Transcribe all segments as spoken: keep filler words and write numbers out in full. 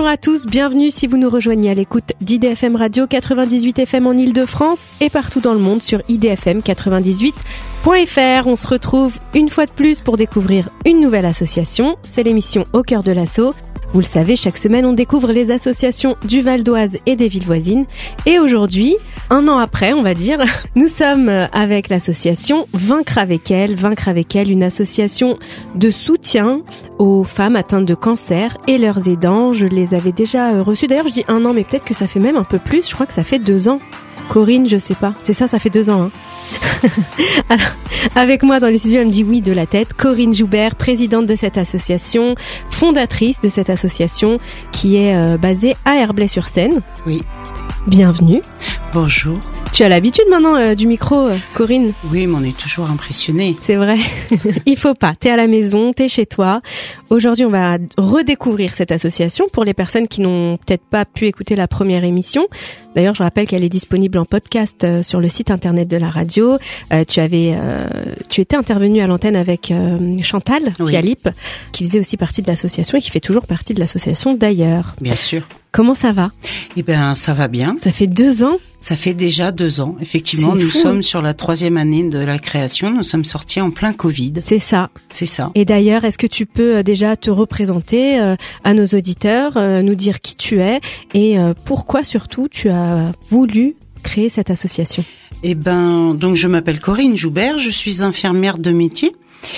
Bonjour à tous, bienvenue si vous nous rejoignez à l'écoute d'I D F M Radio quatre-vingt-dix-huit F M en Ile-de-France et partout dans le monde sur I D F M quatre-vingt-dix-huit point F R. On se retrouve une fois de plus pour découvrir une nouvelle association. C'est l'émission Au cœur de l'asso. Vous le savez, chaque semaine, on découvre les associations du Val d'Oise et des villes voisines. Et aujourd'hui, un an après, on va dire, nous sommes avec l'association Vaincre avec elle. Vaincre avec elle, une association de soutien aux femmes atteintes de cancer et leurs aidants. Je les avais déjà reçus. D'ailleurs, je dis un an, mais peut-être que ça fait même un peu plus. Je crois que ça fait deux ans. Corinne, je sais pas. C'est ça, ça fait deux ans, hein. Alors, avec moi dans les studios, elle me dit oui de la tête. Corinne Joubert, présidente de cette association, fondatrice de cette association qui est euh, basée à Herblay-sur-Seine. Oui. Bienvenue. Bonjour. Tu as l'habitude maintenant euh, du micro, euh, Corinne? Oui, mais on est toujours impressionnés. C'est vrai. Il faut pas. T'es à la maison, t'es chez toi. Aujourd'hui, on va redécouvrir cette association pour les personnes qui n'ont peut-être pas pu écouter la première émission. D'ailleurs, je rappelle qu'elle est disponible en podcast euh, sur le site internet de la radio. Euh, tu avais, euh, tu étais intervenue à l'antenne avec euh, Chantal oui. Fialip, qui faisait aussi partie de l'association et qui fait toujours partie de l'association d'ailleurs. Bien sûr. Comment ça va? Eh ben, ça va bien. Ça fait deux ans? Ça fait déjà deux ans. Effectivement, nous fou. sommes sur la troisième année de la création. Nous sommes sortis en plein Covid. C'est ça. C'est ça. Et d'ailleurs, est-ce que tu peux déjà te représenter euh, à nos auditeurs, euh, nous dire qui tu es et euh, pourquoi surtout tu as voulu créer cette association? Eh ben, donc je m'appelle Corinne Joubert. Je suis infirmière de métier.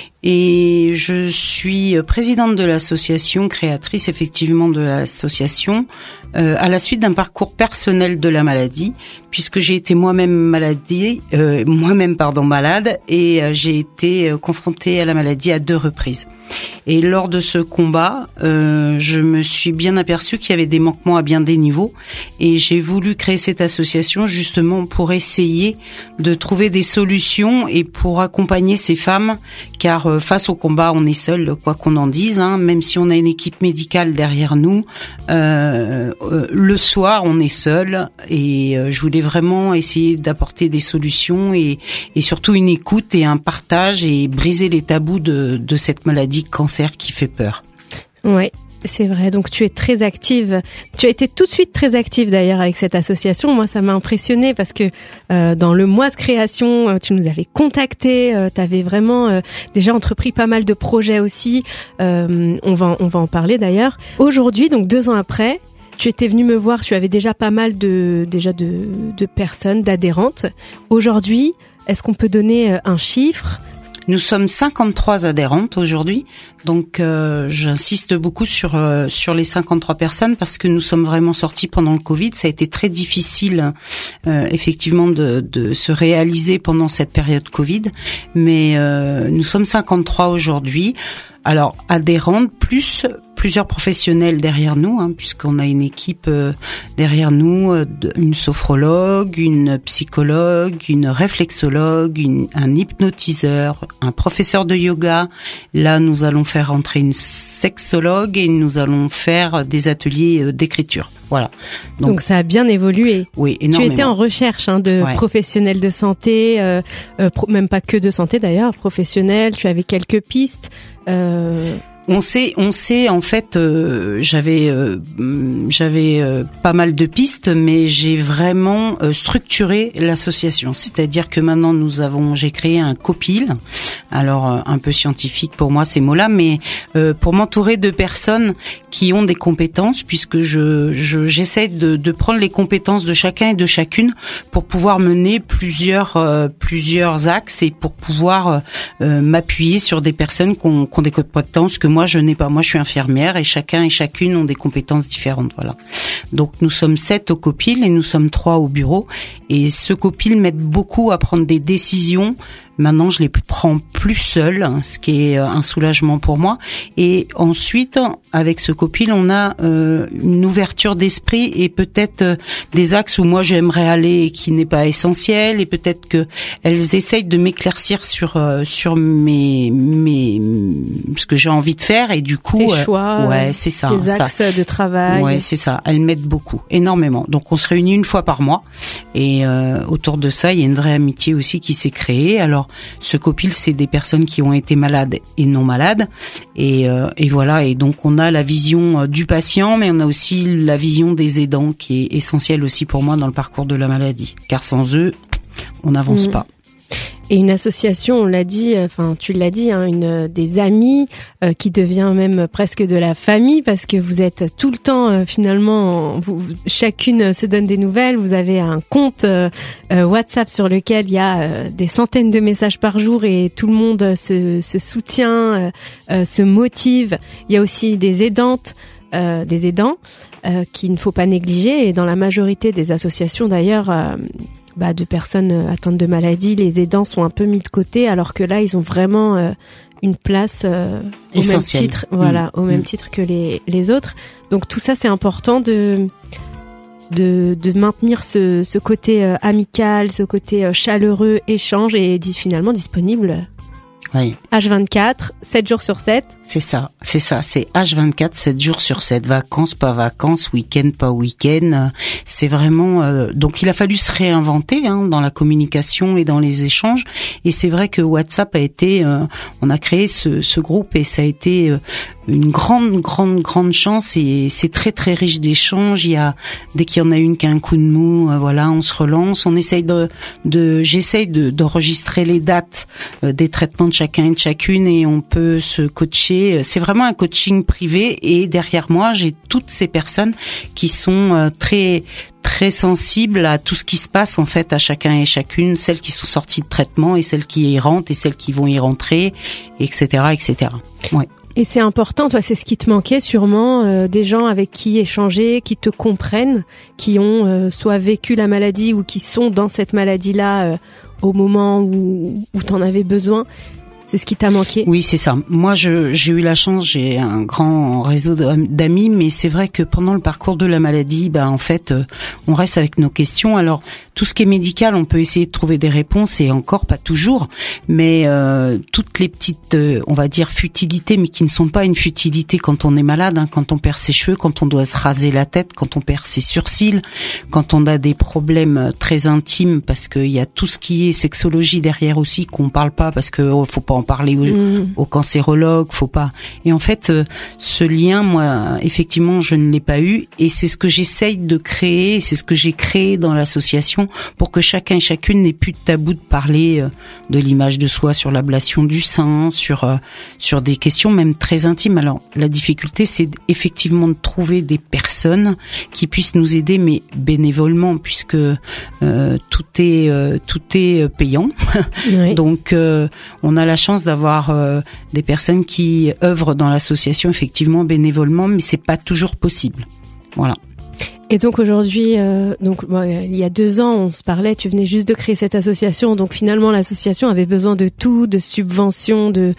Et je suis présidente de l'association, créatrice effectivement de l'association, euh, à la suite d'un parcours personnel de la maladie, puisque j'ai été moi-même maladie, euh, moi-même pardon malade, et euh, j'ai été euh, confrontée à la maladie à deux reprises. Et lors de ce combat, euh, je me suis bien aperçue qu'il y avait des manquements à bien des niveaux, et j'ai voulu créer cette association justement pour essayer de trouver des solutions et pour accompagner ces femmes, car euh, face au combat, on est seul, quoi qu'on en dise, hein, même si on a une équipe médicale derrière nous. Euh, euh, le soir, on est seul, et euh, je voulais vraiment essayer d'apporter des solutions et, et surtout une écoute et un partage et briser les tabous de, de cette maladie cancer qui fait peur. Ouais. C'est vrai, donc tu es très active. Tu as été tout de suite très active d'ailleurs avec cette association. Moi, ça m'a impressionnée parce que euh, dans le mois de création, euh, tu nous avais contacté. Euh, tu avais vraiment euh, déjà entrepris pas mal de projets aussi. Euh, on va on va en parler d'ailleurs. Aujourd'hui, donc deux ans après, tu étais venue me voir. Tu avais déjà pas mal de déjà de, de personnes, d'adhérentes. Aujourd'hui, est-ce qu'on peut donner un chiffre? Nous sommes cinquante-trois adhérentes aujourd'hui, donc euh, j'insiste beaucoup sur euh, sur les cinquante-trois personnes parce que nous sommes vraiment sortis pendant le Covid. Ça a été très difficile, euh, effectivement, de, de se réaliser pendant cette période Covid, mais euh, nous sommes cinquante-trois aujourd'hui. Alors, adhérentes, plus plusieurs professionnels derrière nous, hein, puisqu'on a une équipe euh, derrière nous, euh, une sophrologue, une psychologue, une réflexologue, une, un hypnotiseur, un professeur de yoga. Là, nous allons faire entrer une sexologue et nous allons faire des ateliers euh, d'écriture. Voilà. Donc, Donc ça a bien évolué. Oui, énormément. Tu étais en recherche hein, de ouais. professionnels de santé, euh, euh, pro- même pas que de santé d'ailleurs, professionnels. Tu avais quelques pistes. Euh... On sait, on sait en fait, euh, j'avais, euh, j'avais euh, pas mal de pistes, mais j'ai vraiment euh, structuré l'association. C'est-à-dire que maintenant nous avons, j'ai créé un copil. Alors euh, un peu scientifique pour moi ces mots-là, mais euh, pour m'entourer de personnes qui ont des compétences, puisque je, je j'essaie de, de prendre les compétences de chacun et de chacune pour pouvoir mener plusieurs, euh, plusieurs axes et pour pouvoir euh, m'appuyer sur des personnes qui ont, qui ont des compétences que moi je n'ai pas. Moi je suis infirmière et chacun et chacune ont des compétences différentes. Voilà. Donc nous sommes sept au copil et nous sommes trois au bureau. Et ce copil m'aide beaucoup à prendre des décisions. Maintenant, je les prends plus seule, ce qui est un soulagement pour moi. Et ensuite, avec ce copil, on a euh, une ouverture d'esprit et peut-être euh, des axes où moi j'aimerais aller et qui n'est pas essentiel. Et peut-être que elles essayent de m'éclaircir sur euh, sur mes mes ce que j'ai envie de faire. Et du coup, tes choix, euh, ouais, c'est ça, tes axes ça. de travail. Ouais, c'est ça. Elles m'aident beaucoup, énormément. Donc, on se réunit une fois par mois et euh, autour de ça, il y a une vraie amitié aussi qui s'est créée. Alors Alors, ce copil, c'est des personnes qui ont été malades et non malades. Et, euh, et voilà. Et donc, on a la vision du patient, mais on a aussi la vision des aidants qui est essentielle aussi pour moi dans le parcours de la maladie. Car sans eux, on n'avance mmh. pas. Et une association, on l'a dit, enfin tu l'as dit, hein, une des amies euh, qui devient même presque de la famille parce que vous êtes tout le temps euh, finalement, vous, chacune se donne des nouvelles. Vous avez un compte euh, euh, WhatsApp sur lequel il y a euh, des centaines de messages par jour et tout le monde se, se soutient, euh, euh, se motive. Il y a aussi des aidantes, euh, des aidants euh, qu'il ne faut pas négliger. Et dans la majorité des associations d'ailleurs. Euh, Bah, de personnes atteintes de maladies, les aidants sont un peu mis de côté, alors que là, ils ont vraiment euh, une place euh, au même titre, voilà, mmh. au même mmh. titre que les les autres. Donc tout ça, c'est important de de de maintenir ce ce côté euh, amical, ce côté euh, chaleureux, échange et dit finalement disponible. Oui. H vingt-quatre, sept jours sur sept. C'est ça, c'est ça, c'est H vingt-quatre, sept jours sur sept, vacances, pas vacances, week-end, pas week-end. C'est vraiment... Euh, donc il a fallu se réinventer hein, dans la communication et dans les échanges. Et c'est vrai que WhatsApp a été... Euh, on a créé ce, ce groupe et ça a été euh, une grande, grande, grande chance. Et c'est très, très riche d'échanges. Il y a, dès qu'il y en a une qui a un coup de mou, euh, voilà, on se relance. On essaye de... de j'essaye de, d'enregistrer les dates euh, des traitements de chacun et de chacune et on peut se coacher. C'est vraiment un coaching privé et derrière moi, j'ai toutes ces personnes qui sont très très sensibles à tout ce qui se passe en fait à chacun et chacune, celles qui sont sorties de traitement et celles qui y rentrent et celles qui vont y rentrer, et cetera, et cetera. Ouais. Et c'est important, toi, c'est ce qui te manquait sûrement, euh, des gens avec qui échanger, qui te comprennent, qui ont euh, soit vécu la maladie ou qui sont dans cette maladie-là euh, au moment où, où t'en avais besoin. C'est ce qui t'a manqué? Oui, c'est ça. Moi, je, j'ai eu la chance, j'ai un grand réseau d'amis, mais c'est vrai que pendant le parcours de la maladie, bah, en fait, on reste avec nos questions. Alors, tout ce qui est médical, on peut essayer de trouver des réponses et encore pas toujours, mais euh, toutes les petites, euh, on va dire, futilités, mais qui ne sont pas une futilité quand on est malade, hein, quand on perd ses cheveux, quand on doit se raser la tête, quand on perd ses sourcils, quand on a des problèmes très intimes, parce qu'il y a tout ce qui est sexologie derrière aussi qu'on parle pas, parce que oh, faut pas en parler aux, mmh. aux cancérologues, faut pas. Et en fait, euh, ce lien, moi, effectivement, je ne l'ai pas eu, et c'est ce que j'essaye de créer, c'est ce que j'ai créé dans l'association pour que chacun et chacune n'ait plus de tabou de parler euh, de l'image de soi, sur l'ablation du sein, sur euh, sur des questions même très intimes. Alors, la difficulté, c'est effectivement de trouver des personnes qui puissent nous aider, mais bénévolement, puisque euh, tout est euh, tout est payant. Oui. Donc, euh, on a la chance d'avoir euh, des personnes qui œuvrent dans l'association effectivement bénévolement, mais c'est pas toujours possible. Voilà. Et donc aujourd'hui, euh, donc bon, il y a deux ans, on se parlait, tu venais juste de créer cette association, donc finalement l'association avait besoin de tout, de subventions, de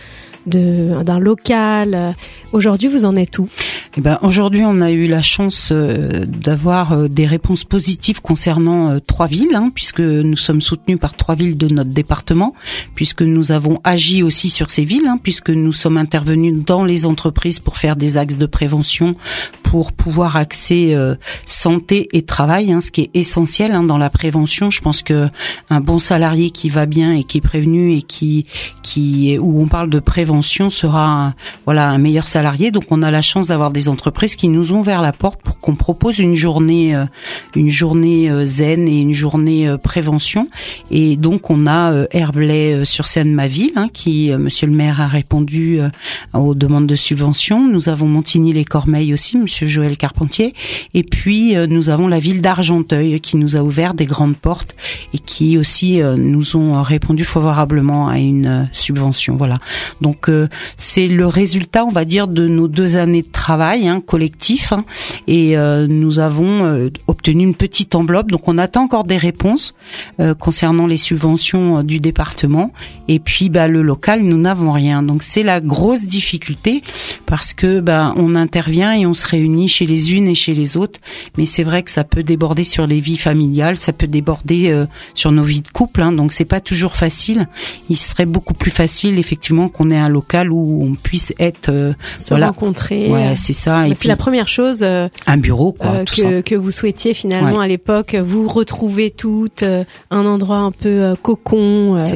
de d'un local. Aujourd'hui, vous en êtes où? Eh ben aujourd'hui, on a eu la chance euh, d'avoir euh, des réponses positives concernant euh, trois villes, hein, puisque nous sommes soutenus par trois villes de notre département, puisque nous avons agi aussi sur ces villes, hein, puisque nous sommes intervenus dans les entreprises pour faire des axes de prévention, pour pouvoir axer euh, santé et travail, hein, ce qui est essentiel hein, dans la prévention. Je pense que un bon salarié qui va bien et qui est prévenu et qui qui où on parle de prévention sera un, voilà un meilleur salarié. Donc on a la chance d'avoir des entreprises qui nous ont ouvert la porte pour qu'on propose une journée euh, une journée euh, zen et une journée euh, prévention. Et donc on a euh, Herblay euh, sur Seine ma ville hein, qui euh, monsieur le maire a répondu euh, aux demandes de subventions. Nous avons Montigny-les-Cormeilles aussi, monsieur Joël Carpentier, et puis euh, nous avons la ville d'Argenteuil qui nous a ouvert des grandes portes et qui aussi euh, nous ont répondu favorablement à une euh, subvention. Voilà. Donc euh, c'est le résultat, on va dire, de nos deux années de travail hein, collectif hein, et euh, nous avons euh, obtenu une petite enveloppe. Donc on attend encore des réponses euh, concernant les subventions euh, du département et puis bah le local, nous n'avons rien. Donc c'est la grosse difficulté parce que bah on intervient et on se réunit chez les unes et chez les autres, mais c'est vrai que ça peut déborder sur les vies familiales, ça peut déborder euh, sur nos vies de couple hein, donc c'est pas toujours facile. Il serait beaucoup plus facile effectivement qu'on ait un local où on puisse être euh, se voilà. rencontrer. Ouais, c'est ça. Et c'est puis, la première chose. Euh, un bureau, quoi. Euh, tout que, ça. que vous souhaitiez finalement ouais. à l'époque, vous retrouver toutes, euh, un endroit un peu euh, cocon. Euh, c'est ça.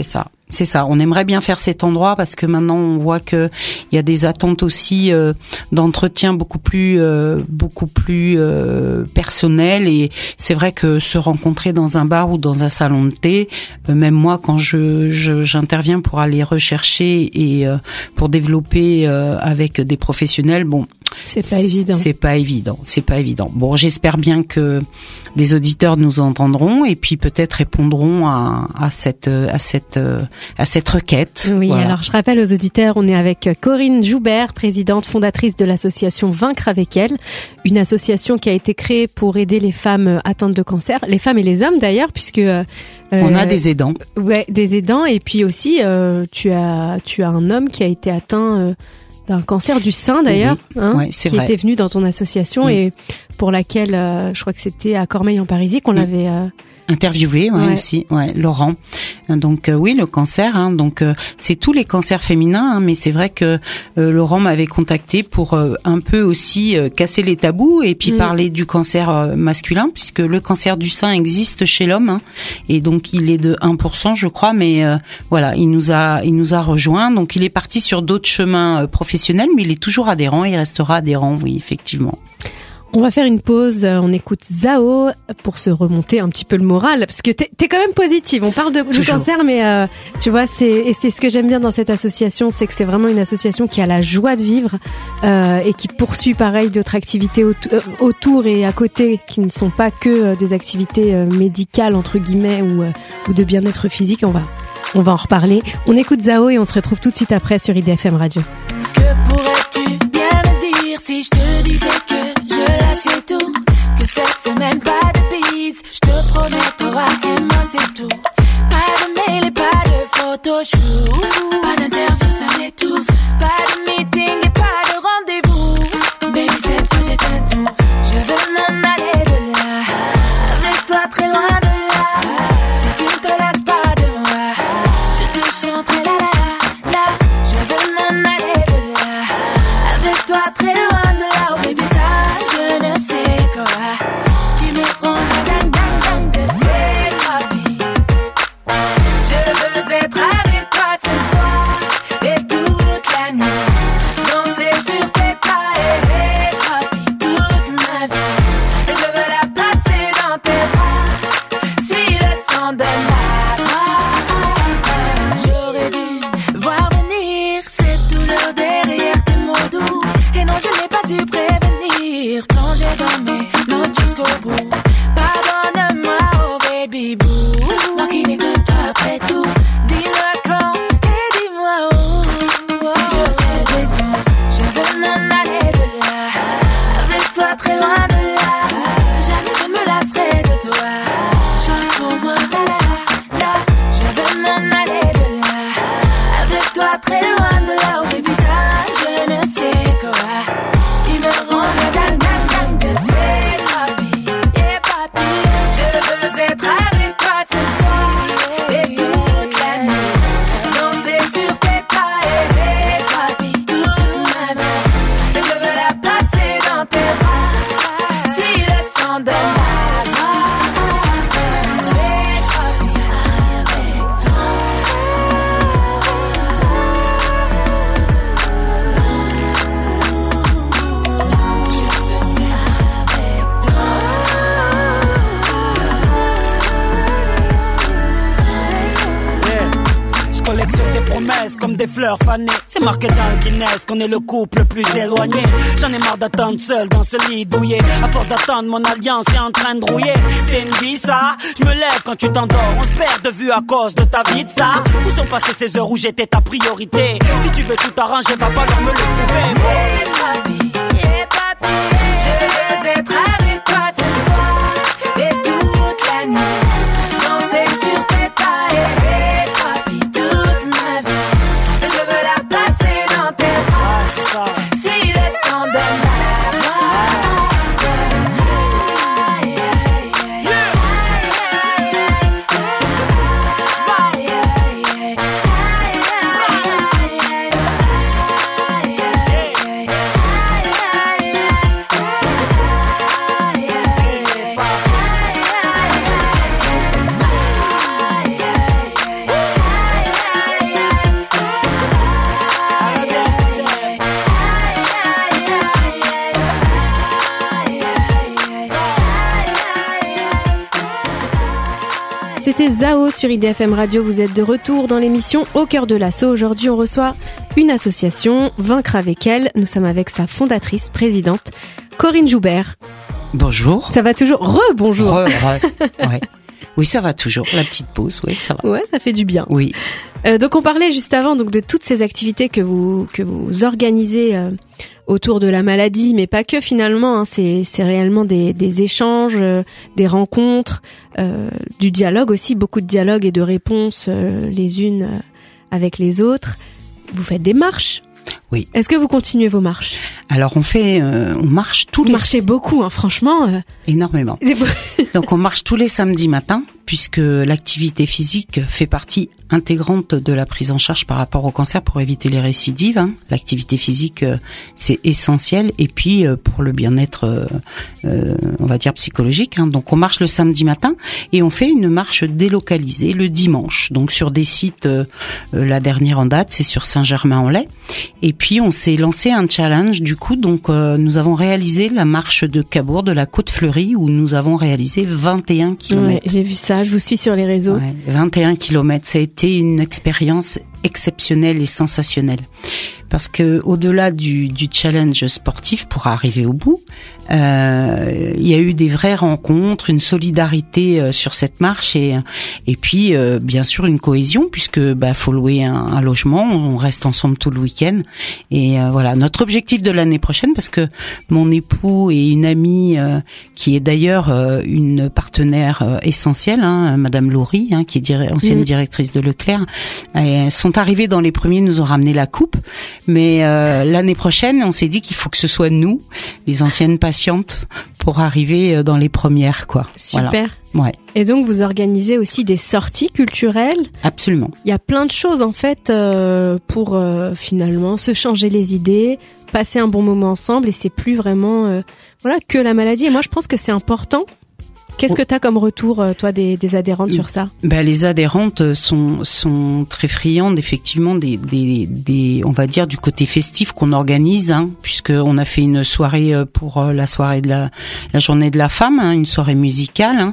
c'est ça. On aimerait bien faire cet endroit parce que maintenant on voit que il y a des attentes aussi euh, d'entretien beaucoup plus euh, beaucoup plus euh, personnelles et c'est vrai que se rencontrer dans un bar ou dans un salon de thé, euh, même moi quand je, je j'interviens pour aller rechercher et euh, pour développer euh, avec des professionnels, bon, c'est pas évident. C'est pas évident, c'est pas évident. Bon, j'espère bien que des auditeurs nous entendront et puis peut-être répondront à, à cette à cette à cette requête. Oui, voilà. Alors je rappelle aux auditeurs, on est avec Corinne Joubert, présidente fondatrice de l'association Vaincre avec elle, une association qui a été créée pour aider les femmes atteintes de cancer, les femmes et les hommes d'ailleurs, puisque euh, on a des aidants. Ouais, des aidants et puis aussi euh, tu as tu as un homme qui a été atteint euh, d'un cancer du sein d'ailleurs, oui, hein, ouais, c'est qui vrai. était venu dans ton association oui. et pour laquelle euh, je crois que c'était à Cormeilles-en-Parisis qu'on oui. l'avait euh, interviewé, ouais, ouais. aussi, ouais, Laurent. Donc euh, oui, le cancer, hein, donc euh, c'est tous les cancers féminins, hein, mais c'est vrai que euh, Laurent m'avait contacté pour euh, un peu aussi euh, casser les tabous et puis mmh. parler du cancer euh, masculin, puisque le cancer du sein existe chez l'homme, hein, et donc il est de un pour cent, je crois, mais euh, voilà, il nous a, il nous a rejoint, donc il est parti sur d'autres chemins euh, professionnels, mais il est toujours adhérent, il restera adhérent, oui, effectivement. On va faire une pause, on écoute Zao pour se remonter un petit peu le moral, parce que t'es, t'es quand même positive. On parle de, du cancer, mais euh, tu vois, c'est, et c'est ce que j'aime bien dans cette association, c'est que c'est vraiment une association qui a la joie de vivre euh, et qui poursuit pareil d'autres activités au, euh, autour et à côté, qui ne sont pas que euh, des activités euh, médicales entre guillemets ou, euh, ou de bien-être physique. On va, on va en reparler. On écoute Zao et on se retrouve tout de suite après sur I D F M Radio. Que pourrais-tu bien me dire si je te disais que je lâchais tout, que cette semaine pas de bise, je te promets t'auras et moi c'est tout. Pas de mail et pas de photoshoot, pas d'interview ça m'étouffe, pas de meeting et pas de rendez-vous. Baby cette fois j'éteins tout, je veux m'en aller de là, avec toi très loin de là. Si tu ne te lasses pas de moi, je te chanterai la la la. Je veux m'en aller de là, avec toi très loin de là. Oh baby je ne sais quoi, tu me prends la gang gang gang de tes habits. Je veux être avec toi ce soir et toute la nuit, danser sur tes pas et habits toute ma vie. Je veux la passer dans tes bras, suis le sang de ma voix. J'aurais dû voir venir cette douleur derrière tes mots doux, et non je n'ai pas dû prévenir, plonger dans mes notes jusqu'au bout. Pardonne-moi, oh baby boo, moi qui n'écoute pas après tout. Dis-moi quand et dis-moi où. Oh. Je fais des tours, je veux m'en aller de là, avec toi très loin de là. Jamais je ne me lasserai de toi. Chante pour moi, la la la. Je veux m'en aller de là, avec toi très loin de là. Oh baby, je ne sais quoi, tu me rends la gang gang gang de tes habits. Yeah papi, je veux être avec toi ce soir et toute la nuit, danser sur tes pas et papi toute ma vie. Je veux la passer dans tes bras, suis le sang de ma voix. Et papi, avec toi. Je collectionne des promesses comme des fleurs fanées. C'est marqué dans le Guinness qu'on est le couple le plus éloigné. J'en ai marre d'attendre seul dans ce lit douillet. À force d'attendre, mon alliance est en train de rouiller. C'est une vie ça, je me lève quand tu t'endors. On se perd de vue à cause de ta vie de star. Où sont passées ces heures où j'étais ta priorité? Si tu veux tout arranger, va falloir me le prouver. Yeah papi, yeah papi, je veux être avec toi ce soir et toute la nuit, danser sur tes pas et papi toute ma vie. Je veux la passer dans tes bras, C'est ça. suis le sang de ma voix. Aïe, aïe, aïe, aïe, aïe, aïe, aïe, C'était Zao sur I D F M Radio. Vous êtes de retour dans l'émission Au cœur de l'assaut. Aujourd'hui, on reçoit une association, Vaincre avec elle. Nous sommes avec sa fondatrice, présidente, Corinne Joubert. Bonjour. Ça va toujours? Re-bonjour. Re, re. Ouais. Oui, ça va toujours. La petite pause, oui, ça va. Ouais, ça fait du bien. Oui. Euh, donc on parlait juste avant donc de toutes ces activités que vous que vous organisez euh, autour de la maladie, mais pas que finalement. Hein, c'est c'est réellement des des échanges, euh, des rencontres, euh, du dialogue aussi, beaucoup de dialogue et de réponses euh, les unes euh, avec les autres. Vous faites des marches. Oui. Est-ce que vous continuez vos marches? Alors on fait, euh, on marche tous vous les. Marchez beaucoup, hein, franchement. Euh... Énormément. Donc on marche tous les samedis matins, puisque l'activité physique fait partie intégrante de la prise en charge par rapport au cancer pour éviter les récidives. Hein. L'activité physique, euh, c'est essentiel, et puis euh, pour le bien-être, euh, euh, on va dire psychologique. Hein. Donc on marche le samedi matin et on fait une marche délocalisée le dimanche. Donc sur des sites, euh, la dernière en date, c'est sur Saint-Germain-en-Laye. Et puis on s'est lancé un challenge du coup. Donc euh, nous avons réalisé la marche de Cabourg, de la Côte-Fleurie, où nous avons réalisé vingt et un kilomètres. Ouais, j'ai vu ça, je vous suis sur les réseaux. Ouais, vingt et un kilomètres, ça a été une expérience exceptionnelle et sensationnelle. Parce que au-delà du, du challenge sportif pour arriver au bout, euh, il y a eu des vraies rencontres, une solidarité euh, sur cette marche et et puis euh, bien sûr une cohésion puisque bah faut louer un, un logement, on reste ensemble tout le week-end et euh, voilà notre objectif de l'année prochaine parce que mon époux et une amie euh, qui est d'ailleurs euh, une partenaire euh, essentielle, hein, Madame Laurie, hein, qui est dir- ancienne mmh. directrice de Leclerc, elles sont arrivées dans les premiers, nous ont ramené la coupe. Mais euh, l'année prochaine, on s'est dit qu'il faut que ce soit nous, les anciennes patientes, pour arriver dans les premières, quoi. Super. Voilà. Ouais. Et donc, vous organisez aussi des sorties culturelles. Absolument. Il y a plein de choses, en fait, euh, pour euh, finalement se changer les idées, passer un bon moment ensemble, et c'est plus vraiment, euh, voilà, que la maladie. Et moi, je pense que c'est important. Qu'est-ce que tu as comme retour, toi, des, des adhérentes sur ça? Ben, les adhérentes sont, sont très friandes, effectivement, des, des, des, on va dire, du côté festif qu'on organise, hein, puisqu'on a fait une soirée pour la soirée de la, la journée de la femme, hein, une soirée musicale. Hein.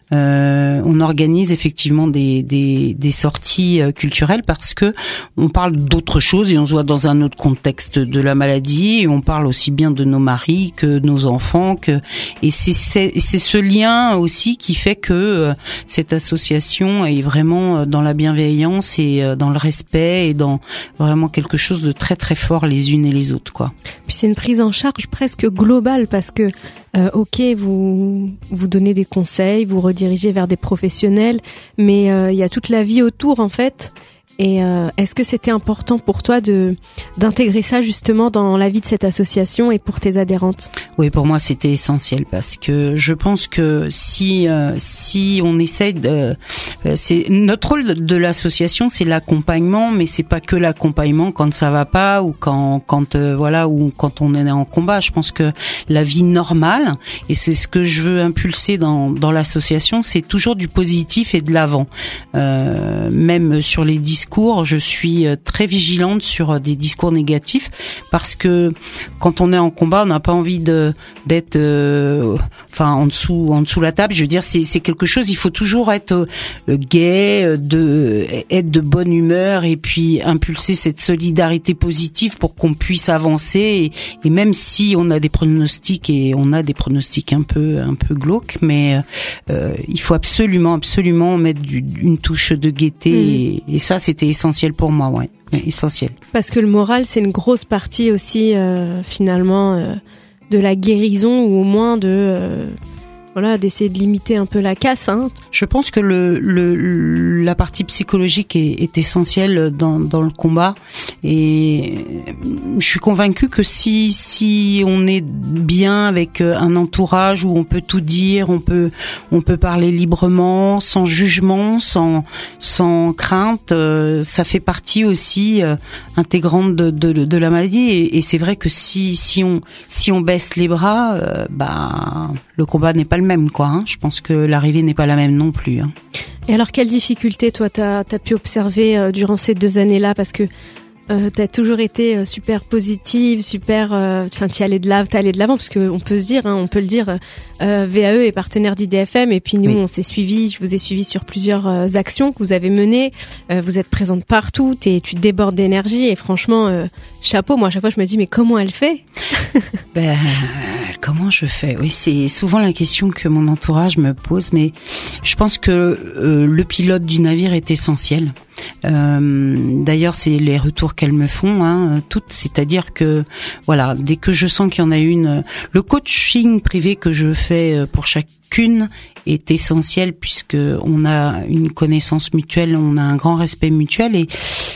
Euh, on organise effectivement des, des, des sorties culturelles parce que on parle d'autres choses et on se voit dans un autre contexte de la maladie et on parle aussi bien de nos maris que de nos enfants, que, et c'est, c'est, c'est ce lien aussi qui fait que euh, cette association est vraiment dans la bienveillance et euh, dans le respect et dans vraiment quelque chose de très très fort les unes et les autres, quoi. Puis c'est une prise en charge presque globale parce que euh, ok, vous vous donnez des conseils, vous redirigez vers des professionnels, mais euh, il y a toute la vie autour en fait. Et euh, est-ce que c'était important pour toi de d'intégrer ça justement dans la vie de cette association et pour tes adhérentes? Oui, pour moi c'était essentiel parce que je pense que si euh, si on essaye de, c'est notre rôle de l'association, c'est l'accompagnement, mais c'est pas que l'accompagnement quand ça va pas ou quand quand euh, voilà ou quand on est en combat. Je pense que la vie normale, et c'est ce que je veux impulser dans dans l'association, c'est toujours du positif et de l'avant, euh, même sur les discours. Je suis très vigilante sur des discours négatifs parce que quand on est en combat, on n'a pas envie de d'être, euh, enfin en dessous, en dessous la table. Je veux dire, c'est c'est quelque chose. Il faut toujours être euh, gai, de être de bonne humeur et puis impulser cette solidarité positive pour qu'on puisse avancer. Et, et même si on a des pronostics et on a des pronostics un peu un peu glauques, mais euh, il faut absolument absolument mettre du, une touche de gaieté. Mmh. Et, et ça, c'est c'était essentiel pour moi, ouais, essentiel. Parce que le moral, c'est une grosse partie aussi, euh, finalement, euh, de la guérison ou au moins de, euh, voilà, d'essayer de limiter un peu la casse, hein. Je pense que le, le la partie psychologique est, est essentielle dans dans le combat et je suis convaincue que si si on est bien avec un entourage où on peut tout dire, on peut on peut parler librement, sans jugement, sans sans crainte, euh, ça fait partie aussi euh, intégrante de, de de la maladie et, et c'est vrai que si si on si on baisse les bras, euh, bah le combat n'est pas le même, quoi, hein. Je pense que l'arrivée n'est pas la même non plus, hein. Et alors, quelles difficultés, toi, t'as, t'as pu observer euh, durant ces deux années-là? Parce que euh, t'as toujours été super positive, super, enfin, euh, t'y allais de l'avant, t'es allée de l'avant, parce que on peut se dire, hein, on peut le dire, euh, V A E est partenaire d'I D F M, et puis nous, oui. on s'est suivis, je vous ai suivi sur plusieurs euh, actions que vous avez menées. Euh, vous êtes présente partout, t'es, tu débordes d'énergie, et franchement, euh, chapeau. Moi, à chaque fois, je me dis, mais comment elle fait? Ben, comment je fais? Oui, c'est souvent la question que mon entourage me pose, mais je pense que euh, le pilote du navire est essentiel. Euh, d'ailleurs, c'est les retours qu'elles me font, hein, toutes, c'est-à-dire que voilà, dès que je sens qu'il y en a une, le coaching privé que je fais pour chacune est essentiel puisque on a une connaissance mutuelle, on a un grand respect mutuel et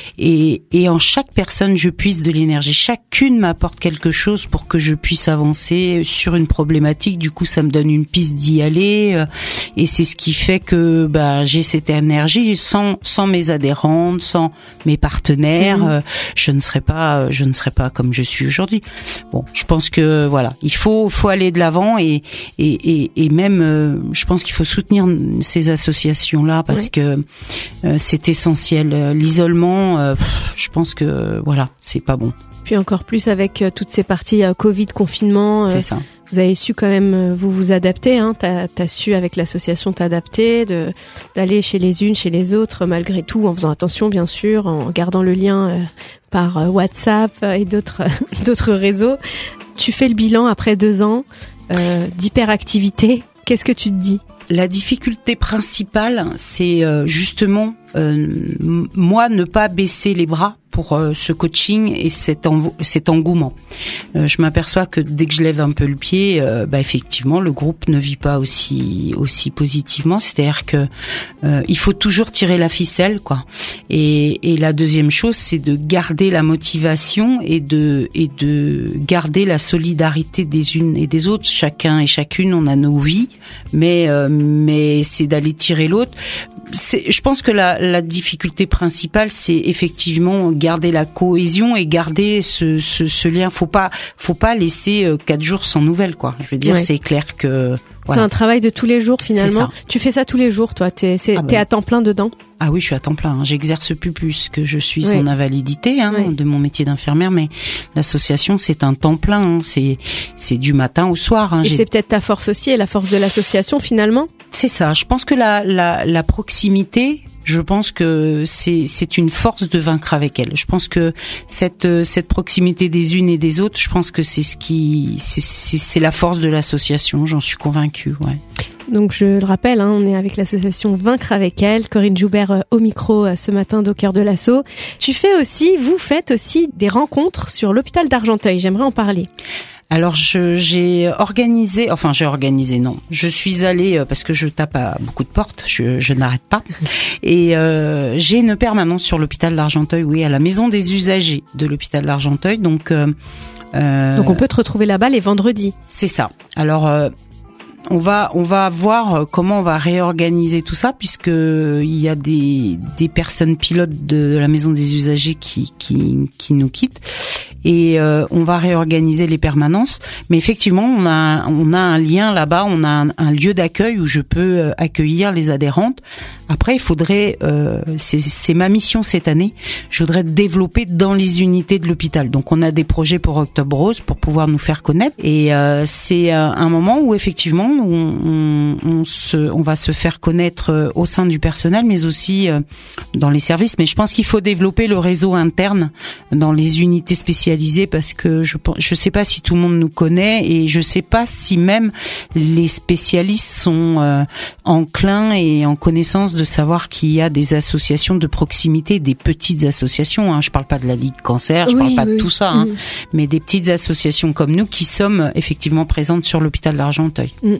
et, et en chaque personne je puise de l'énergie. Chacune m'apporte quelque chose pour que je puisse avancer sur une problématique. Du coup, ça me donne une piste d'y aller et c'est ce qui fait que bah j'ai cette énergie. Sans sans mes adhérentes, sans mes partenaires, mmh. euh, je ne serais pas je ne serais pas comme je suis aujourd'hui. Bon, je pense que voilà, il faut faut aller de l'avant et et et, et même euh, je pense qu'il faut soutenir ces associations-là parce oui. que euh, c'est essentiel. L'isolement, euh, je pense que voilà, c'est pas bon. Puis encore plus avec euh, toutes ces parties euh, Covid, confinement. Euh, c'est ça. Vous avez su quand même euh, vous vous adapter. Hein. T'as, t'as su avec l'association t'adapter, de d'aller chez les unes, chez les autres, malgré tout, en faisant attention bien sûr, en gardant le lien euh, par euh, WhatsApp et d'autres d'autres réseaux. Tu fais le bilan après deux ans euh, d'hyperactivité. Qu'est-ce que tu te dis? La difficulté principale, c'est euh, justement euh, moi ne pas baisser les bras pour euh, ce coaching et cet, en, cet engouement. Euh, je m'aperçois que dès que je lève un peu le pied, euh, bah effectivement le groupe ne vit pas aussi aussi positivement. C'est-à-dire que euh, il faut toujours tirer la ficelle, quoi. Et, et la deuxième chose, c'est de garder la motivation et de et de garder la solidarité des unes et des autres. Chacun et chacune, on a nos vies, mais euh, mais c'est d'aller tirer l'autre. C'est, je pense que la, la difficulté principale, c'est effectivement garder la cohésion et garder ce, ce, ce lien. Faut pas, faut pas laisser euh, quatre jours sans nouvelles, quoi. Je veux dire, ouais. C'est clair que voilà. C'est un travail de tous les jours finalement. Tu fais ça tous les jours, toi. T'es, c'est, ah ben, t'es à temps plein dedans. Ah oui, je suis à temps plein. Hein. J'exerce plus plus que je suis oui. en invalidité hein, oui. de mon métier d'infirmière, mais l'association c'est un temps plein. Hein. C'est c'est du matin au soir. Hein. Et J'ai... c'est peut-être ta force aussi et la force de l'association finalement. C'est ça. Je pense que la la, la proximité. Je pense que c'est c'est une force de vaincre avec elle. Je pense que cette cette proximité des unes et des autres, je pense que c'est ce qui c'est c'est, c'est la force de l'association. J'en suis convaincue. Ouais. Donc je le rappelle, hein, on est avec l'association Vaincre avec elle. Corinne Joubert euh, au micro euh, ce matin d'Au cœur de l'assaut. Tu fais aussi, vous faites aussi des rencontres sur l'hôpital d'Argenteuil. J'aimerais en parler. Alors je, j'ai organisé, enfin j'ai organisé, non, je suis allée euh, parce que je tape à beaucoup de portes, je, je n'arrête pas, et euh, j'ai une permanence sur l'hôpital d'Argenteuil, oui, à la maison des usagers de l'hôpital d'Argenteuil, donc. Euh, euh, donc on peut te retrouver là-bas les vendredis. C'est ça. Alors. Euh, On va on va voir comment on va réorganiser tout ça puisque il y a des des personnes pilotes de la maison des usagers qui qui qui nous quittent et euh, on va réorganiser les permanences mais effectivement on a on a un lien là-bas, on a un, un lieu d'accueil où je peux accueillir les adhérentes. Après il faudrait euh, c'est c'est ma mission cette année, je voudrais développer dans les unités de l'hôpital. Donc on a des projets pour Octobre Rose pour pouvoir nous faire connaître et euh, c'est un moment où effectivement On, on, on, se, on va se faire connaître au sein du personnel, mais aussi dans les services. Mais je pense qu'il faut développer le réseau interne dans les unités spécialisées parce que je je sais pas si tout le monde nous connaît et je sais pas si même les spécialistes sont euh, enclins et en connaissance de savoir qu'il y a des associations de proximité, des petites associations. Hein. Je parle pas de la Ligue Cancer, je oui, parle pas oui. de tout ça, hein, mmh. mais des petites associations comme nous qui sommes effectivement présentes sur l'hôpital d'Argenteuil. Mmh.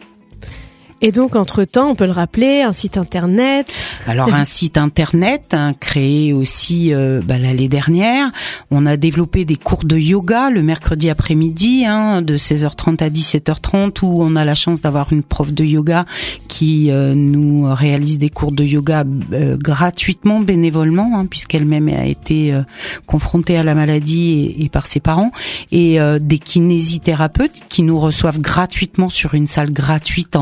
Et donc, entre-temps, on peut le rappeler, un site internet. Alors, un site internet hein, créé aussi euh, bah, l'année dernière. On a développé des cours de yoga le mercredi après-midi, hein, de seize heures trente à dix-sept heures trente, où on a la chance d'avoir une prof de yoga qui euh, nous réalise des cours de yoga euh, gratuitement, bénévolement, hein, puisqu'elle-même a été euh, confrontée à la maladie et, et par ses parents, et euh, des kinésithérapeutes qui nous reçoivent gratuitement sur une salle gratuite en bas,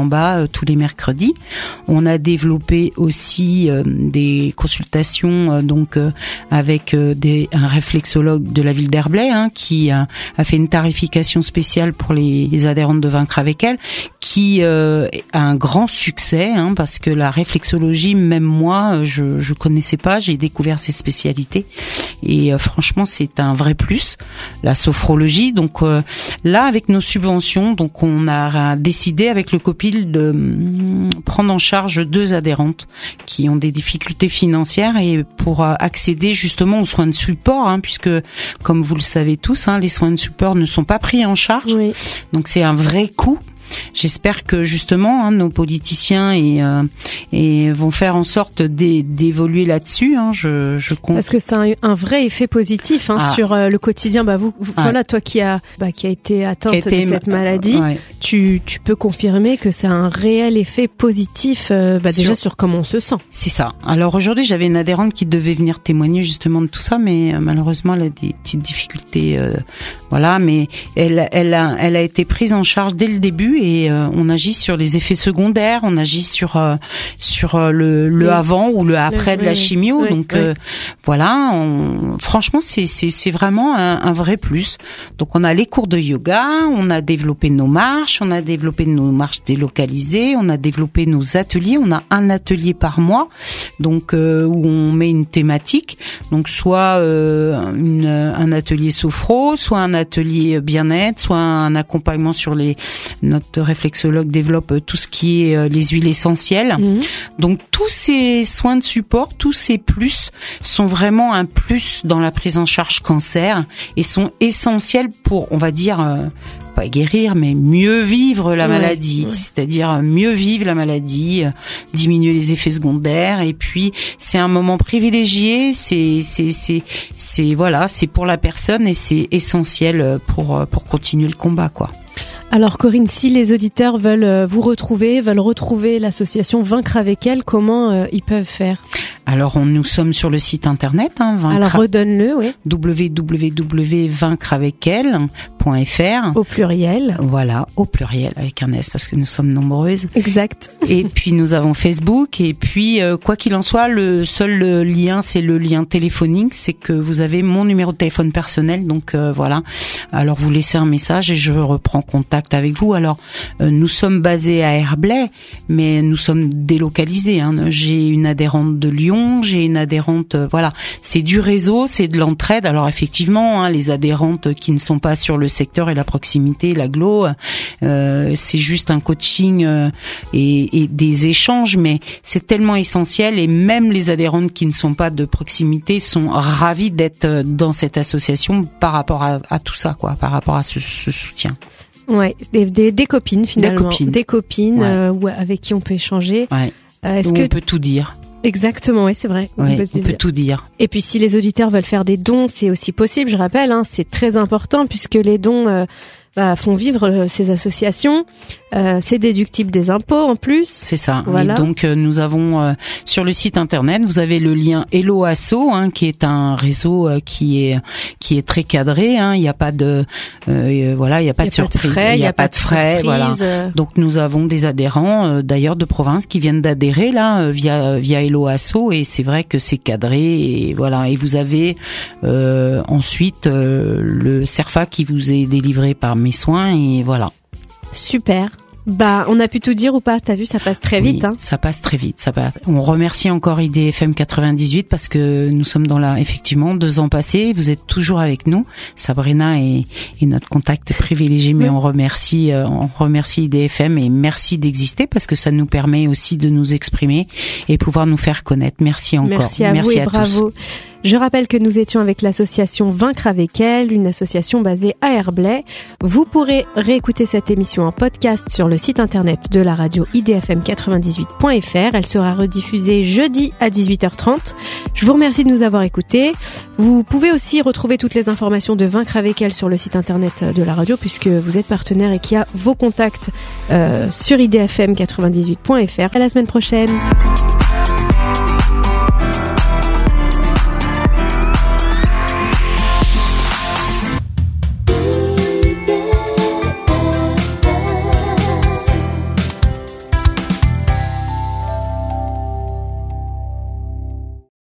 tous les mercredis. On a développé aussi euh, des consultations euh, donc euh, avec euh, des, un réflexologue de la ville d'Herblay hein, qui a, a fait une tarification spéciale pour les, les adhérentes de Vaincre avec elle, qui euh, a un grand succès hein, parce que la réflexologie, même moi, je je connaissais pas, j'ai découvert ces spécialités et euh, franchement c'est un vrai plus. La sophrologie, donc euh, là avec nos subventions, donc on a décidé avec le COPIL de hum, prendre en charge deux adhérentes qui ont des difficultés financières et pour euh, accéder justement aux soins de support, hein, puisque comme vous le savez tous, hein, les soins de support ne sont pas pris en charge, oui. Donc c'est un vrai coût. J'espère que justement hein, nos politiciens et, euh, et vont faire en sorte d'é- d'évoluer là-dessus. Hein, je, je compte. Parce que c'est un, un vrai effet positif hein, ah. sur euh, le quotidien. Bah vous, vous ah. voilà, toi qui a bah, qui a été atteinte a été, de cette maladie, ouais. tu tu peux confirmer que c'est un réel effet positif euh, bah, sur, déjà sur comment on se sent. C'est ça. Alors aujourd'hui, j'avais une adhérente qui devait venir témoigner justement de tout ça, mais euh, malheureusement, elle a des petites difficultés. Euh, voilà, mais elle elle a elle a été prise en charge dès le début. Et euh, on agit sur les effets secondaires, on agit sur euh, sur euh, le, le oui. avant ou le après le, de la chimio. Oui, donc oui. Euh, voilà, on, franchement c'est c'est c'est vraiment un, un vrai plus. Donc on a les cours de yoga, on a développé nos marches, on a développé nos marches délocalisées, on a développé nos ateliers. On a un atelier par mois, donc euh, où on met une thématique. Donc soit euh, une, un atelier sophro, soit un atelier bien-être, soit un accompagnement sur les notre réflexologue développe tout ce qui est euh, les huiles essentielles. Mmh. Donc tous ces soins de support, tous ces plus sont vraiment un plus dans la prise en charge cancer et sont essentiels pour, on va dire, euh, pas guérir, mais mieux vivre la ouais, maladie. Ouais. C'est-à-dire mieux vivre la maladie, euh, diminuer les effets secondaires. Et puis c'est un moment privilégié. C'est c'est c'est c'est voilà, c'est pour la personne et c'est essentiel pour pour continuer le combat, quoi. Alors Corinne, si les auditeurs veulent vous retrouver, veulent retrouver l'association Vaincre avec elle, comment euh, ils peuvent faire ? Alors on, nous sommes sur le site internet. Hein, Vaincre, Alors redonne-le, oui. w w w point vaincre avec elle point f r. Au pluriel. Voilà, au pluriel avec un S parce que nous sommes nombreuses. Exact. Et puis nous avons Facebook et puis euh, quoi qu'il en soit, le seul lien c'est le lien téléphonique, c'est que vous avez mon numéro de téléphone personnel, donc euh, voilà. Alors vous laissez un message et je reprends contact avec vous. Alors euh, nous sommes basés à Herblay, mais nous sommes délocalisés. Hein. J'ai une adhérente de Lyon, j'ai une adhérente, euh, voilà, c'est du réseau, c'est de l'entraide. Alors effectivement, hein, les adhérentes qui ne sont pas sur le secteur et la proximité, l'agglo, euh, c'est juste un coaching euh, et, et des échanges, mais c'est tellement essentiel. Et même les adhérentes qui ne sont pas de proximité sont ravies d'être dans cette association par rapport à, à tout ça, quoi, par rapport à ce, ce soutien. Ouais, des, des, des copines finalement, des copines, des copines ouais. euh, avec qui on peut échanger. Ouais. Euh, est-ce Où que on peut tout dire. Exactement, oui, c'est vrai. On, ouais, peut, on peut tout dire. Et puis si les auditeurs veulent faire des dons, c'est aussi possible. Je rappelle, hein, c'est très important puisque les dons euh, bah, font vivre euh, ces associations. Euh, c'est déductible des impôts en plus. C'est ça. Voilà. Et donc euh, nous avons euh, sur le site internet, vous avez le lien Hello Asso, hein, qui est un réseau euh, qui est qui est très cadré. Hein. Il n'y a pas de euh, voilà, il n'y a pas de surprise, il n'y a pas de frais. Voilà. Donc nous avons des adhérents euh, d'ailleurs de province qui viennent d'adhérer là euh, via via Hello Asso et c'est vrai que c'est cadré et voilà. Et vous avez euh, ensuite euh, le CERFA qui vous est délivré par Mes Soins et voilà. Super. Bah, on a pu tout dire ou pas ? T'as vu, ça passe très vite. Oui, hein. Ça passe très vite. Ça passe. On remercie encore I D F M quatre-vingt-dix-huit parce que nous sommes dans la, effectivement, deux ans passés. Vous êtes toujours avec nous. Sabrina est, est notre contact privilégié, mais oui. on remercie, euh, on remercie I D F M et merci d'exister parce que ça nous permet aussi de nous exprimer et pouvoir nous faire connaître. Merci encore. Merci à merci vous et à bravo. Tous. Je rappelle que nous étions avec l'association Vaincre avec elle, une association basée à Herblay. Vous pourrez réécouter cette émission en podcast sur le site internet de la radio I D F M quatre-vingt-dix-huit point f r. Elle sera rediffusée jeudi à dix-huit heures trente. Je vous remercie de nous avoir écoutés. Vous pouvez aussi retrouver toutes les informations de Vaincre avec elle sur le site internet de la radio puisque vous êtes partenaire et qu'il y a vos contacts euh, sur I D F M quatre-vingt-dix-huit point f r. À la semaine prochaine.